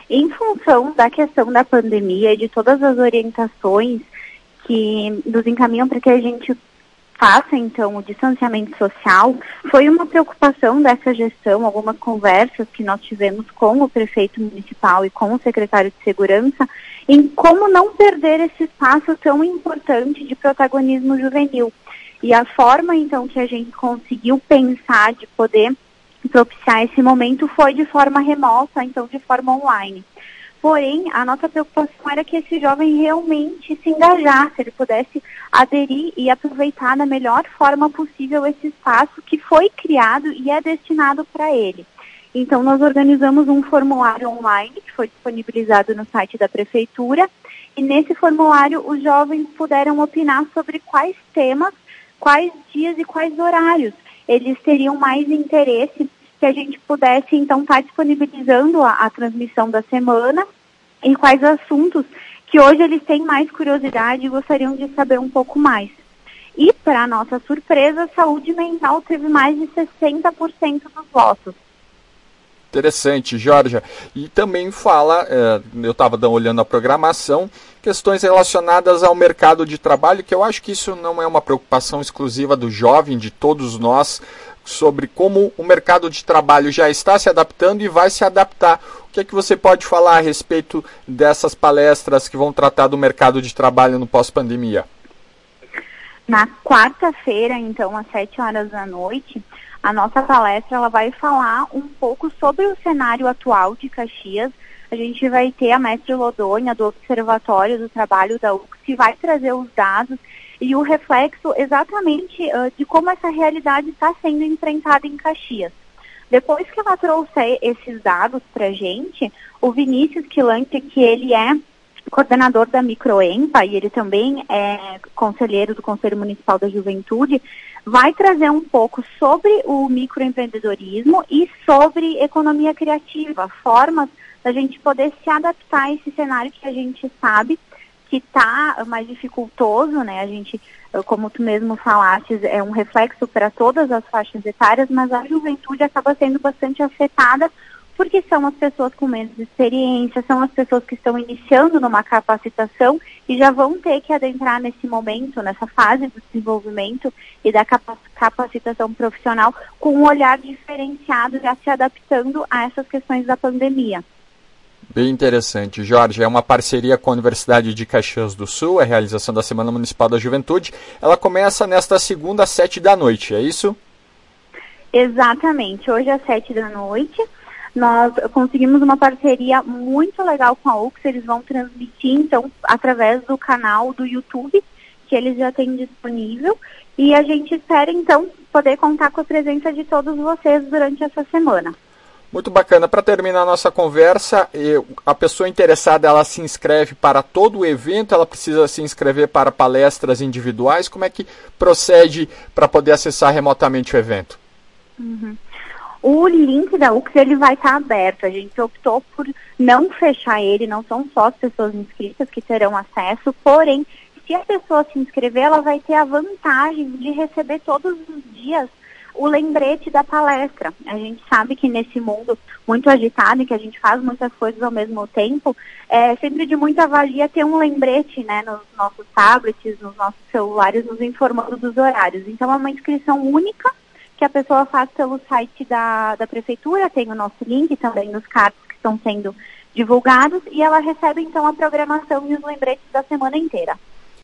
Em função da questão da pandemia e de todas as orientações que nos encaminham para que a gente faça, então, o distanciamento social, foi uma preocupação dessa gestão, algumas conversas que nós tivemos com o prefeito municipal e com o secretário de Segurança, em como não perder esse espaço tão importante de protagonismo juvenil. E a forma, então, que a gente conseguiu pensar de poder propiciar esse momento foi de forma remota, então de forma online. Porém, a nossa preocupação era que esse jovem realmente se engajasse, ele pudesse aderir e aproveitar da melhor forma possível esse espaço que foi criado e é destinado para ele. Então, nós organizamos um formulário online que foi disponibilizado no site da Prefeitura e nesse formulário os jovens puderam opinar sobre quais temas, quais dias e quais horários eles teriam mais interesse que a gente pudesse, então, estar disponibilizando a transmissão da semana e quais assuntos que hoje eles têm mais curiosidade e gostariam de saber um pouco mais. E, para nossa surpresa, a saúde mental teve mais de 60% dos votos. Interessante, Georgia. E também fala, eu estava olhando a programação, questões relacionadas ao mercado de trabalho, que eu acho que isso não é uma preocupação exclusiva do jovem, de todos nós, sobre como o mercado de trabalho já está se adaptando e vai se adaptar. O que é que você pode falar a respeito dessas palestras que vão tratar do mercado de trabalho no pós-pandemia? Na quarta-feira, então, às 7 horas da noite, a nossa palestra ela vai falar um pouco sobre o cenário atual de Caxias. A gente vai ter a mestre Lodônia, do Observatório do Trabalho da UX, que vai trazer os dados e o reflexo exatamente de como essa realidade está sendo enfrentada em Caxias. Depois que ela trouxe esses dados para a gente, o Vinícius Quilante, que ele é coordenador da Microempa e ele também é conselheiro do Conselho Municipal da Juventude, vai trazer um pouco sobre o microempreendedorismo e sobre economia criativa, formas da gente poder se adaptar a esse cenário que a gente sabe que está mais dificultoso, né? A gente, como tu mesmo falaste, é um reflexo para todas as faixas etárias, mas a juventude acaba sendo bastante afetada porque são as pessoas com menos experiência, são as pessoas que estão iniciando numa capacitação e já vão ter que adentrar nesse momento, nessa fase do desenvolvimento e da capacitação profissional com um olhar diferenciado, já se adaptando a essas questões da pandemia. Bem interessante, Jorge. É uma parceria com a Universidade de Caxias do Sul, a realização da Semana Municipal da Juventude. Ela começa nesta segunda, às 7 da noite, é isso? Exatamente. Hoje, às 7 da noite, nós conseguimos uma parceria muito legal com a UX. Eles vão transmitir, então, através do canal do YouTube, que eles já têm disponível. E a gente espera, então, poder contar com a presença de todos vocês durante essa semana. Muito bacana. Para terminar a nossa conversa, a pessoa interessada, ela se inscreve para todo o evento, ela precisa se inscrever para palestras individuais. Como é que procede para poder acessar remotamente o evento? O link da UX ele vai estar aberto. A gente optou por não fechar ele, não são só as pessoas inscritas que terão acesso, porém, se a pessoa se inscrever, ela vai ter a vantagem de receber todos os dias o lembrete da palestra. A gente sabe que nesse mundo muito agitado, em que a gente faz muitas coisas ao mesmo tempo, é sempre de muita valia ter um lembrete, né, nos nossos tablets, nos nossos celulares, nos informando dos horários. Então é uma inscrição única que a pessoa faz pelo site da Prefeitura, tem o nosso link também nos cards que estão sendo divulgados, e ela recebe então a programação e os lembretes da semana inteira.